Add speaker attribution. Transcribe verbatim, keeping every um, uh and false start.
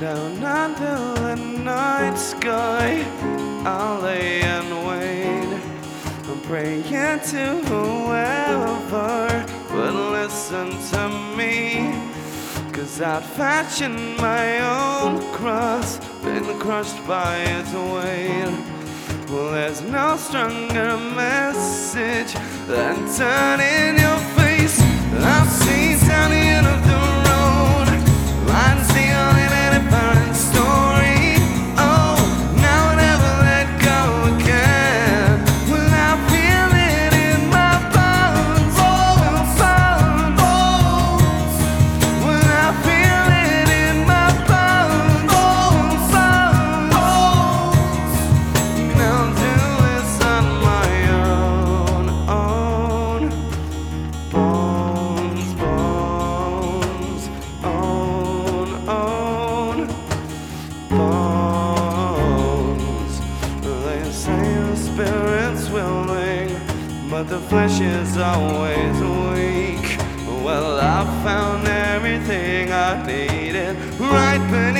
Speaker 1: Down under the night sky, I'll lay and wait. I'm praying to whoever would listen to me, 'cause I'd fashioned my own cross, been crushed by its weight. Well, there's no stronger message than turning your face. I've seen down the end of the road, lines the only different story. Oh, now I'll never let go again. Well, I feel it in my bones, bones, bones. Well, I feel it in my bones, bones, bones. Now I'll do this on my own, own. Bones, bones, own, own. Bones. They say the spirit's willing, but the flesh is always weak. Well, I found everything I needed right beneath